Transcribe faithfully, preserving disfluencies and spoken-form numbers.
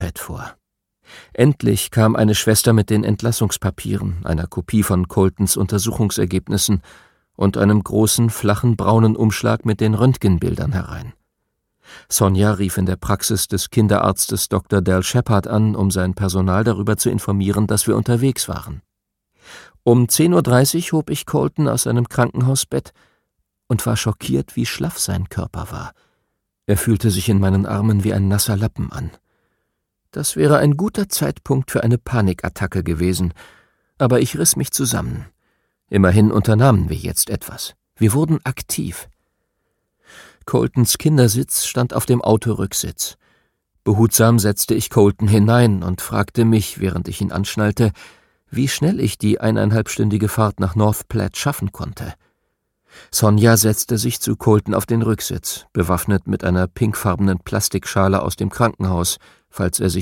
vor. Endlich kam eine Schwester mit den Entlassungspapieren, einer Kopie von Coltons Untersuchungsergebnissen und einem großen, flachen, braunen Umschlag mit den Röntgenbildern herein. Sonja rief in der Praxis des Kinderarztes Doktor Dal Shepard an, um sein Personal darüber zu informieren, dass wir unterwegs waren. Um zehn Uhr dreißig hob ich Colton aus seinem Krankenhausbett und war schockiert, wie schlaff sein Körper war. Er fühlte sich in meinen Armen wie ein nasser Lappen an. Das wäre ein guter Zeitpunkt für eine Panikattacke gewesen, aber ich riss mich zusammen. Immerhin unternahmen wir jetzt etwas. Wir wurden aktiv. Coltons Kindersitz stand auf dem Autorücksitz. Behutsam setzte ich Colton hinein und fragte mich, während ich ihn anschnallte, wie schnell ich die eineinhalbstündige Fahrt nach North Platte schaffen konnte. Sonja setzte sich zu Colton auf den Rücksitz, bewaffnet mit einer pinkfarbenen Plastikschale aus dem Krankenhaus, falls er sich